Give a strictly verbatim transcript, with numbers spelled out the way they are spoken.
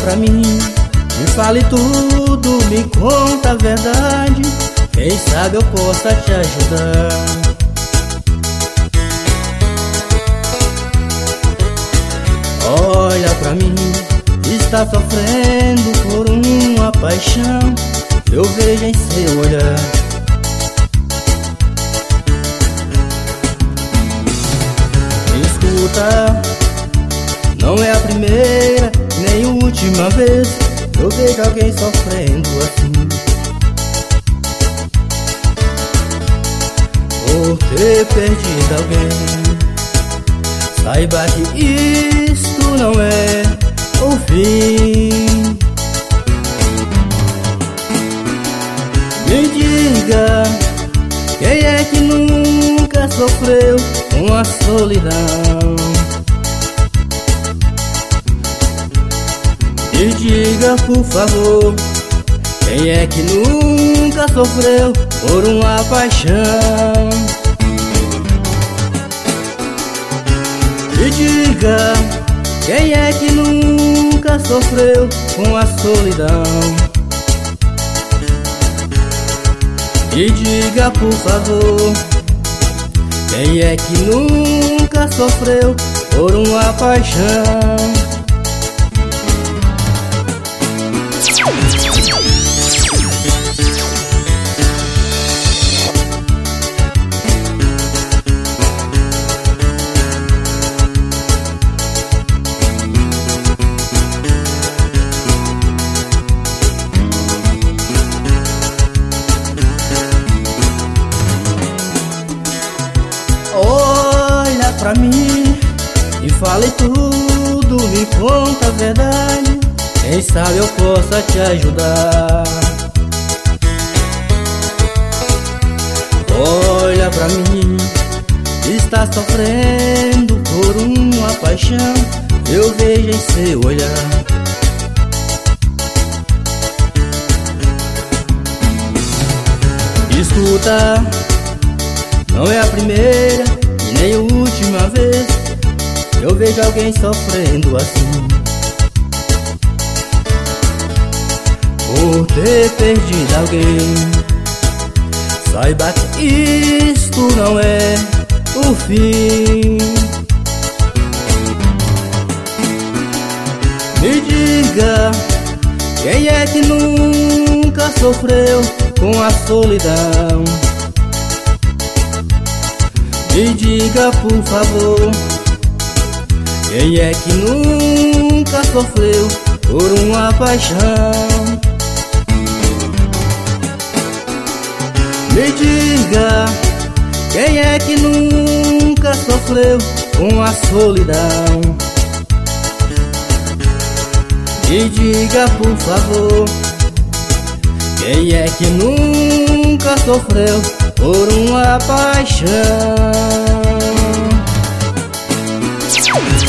pra mim, me fale tudo, me conta a verdade. Quem sabe eu possa te ajudar. Olha pra mim, está sofrendo por uma paixão, eu vejo em seu olhar. Escuta, não é a primeira nem a última vez eu vejo alguém sofrendo assim, por ter perdido alguém. Saiba que isto não é o fim. Me diga, quem é que nunca sofreu com a solidão? Me diga, por favor, quem é que nunca sofreu por uma paixão? Me diga, quem é que nunca sofreu com a solidão? Me diga, por favor, quem é que nunca sofreu por uma paixão? Olha pra mim e fale tudo, me conta a verdade. Quem sabe eu possa te ajudar. Olha pra mim, está sofrendo por uma paixão, eu vejo em seu olhar. Escuta, não é a primeira e nem a última vez eu vejo alguém sofrendo assim, por ter perdido alguém. Saiba que isto não é o fim. Me diga, quem é que nunca sofreu com a solidão? Me diga, por favor, quem é que nunca sofreu por uma paixão? Me diga, quem é que nunca sofreu com a solidão? Me diga, por favor, quem é que nunca sofreu por uma paixão?